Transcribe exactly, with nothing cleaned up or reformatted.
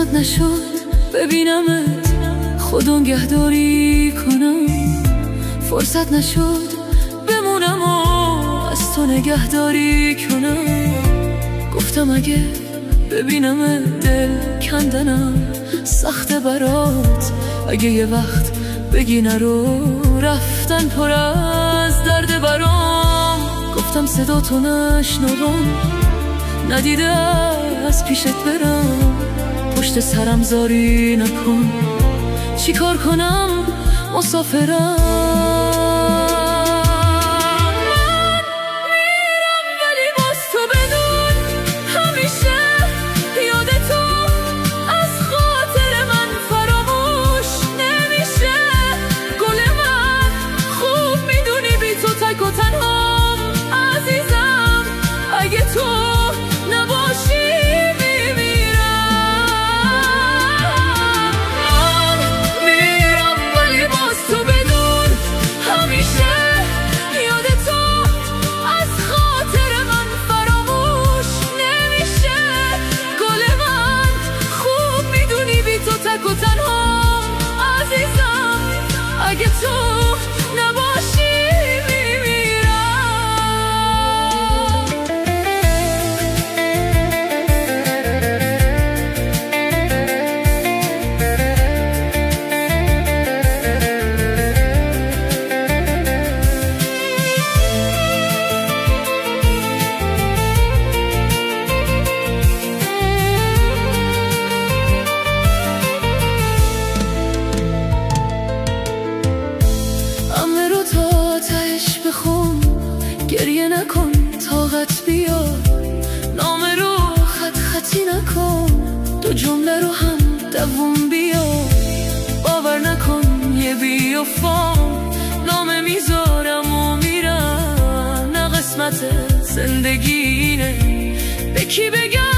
فرصت نشد ببینمت، خودم نگهداری کنم. فرصت نشد بمونم و از تو نگهداری کنم. گفتم اگه ببینم دل کندنم سخته برات، اگه یه وقت بگی نرو رفتن پر از درد برام. گفتم صدا تو نشنوم، ندیده از پیشت برم. پشت سرم زاری نکن، چی کار کنم مسافرم. اگه تو نباشی گریه نکن، طاقت بیار، نامه رو خط خطی نکن، دو جمله رو هم دووم بیار. باور نکن یه بیوفام، نامه میذارم و میرم، نه قسمت زندگی اینه، به کی بگم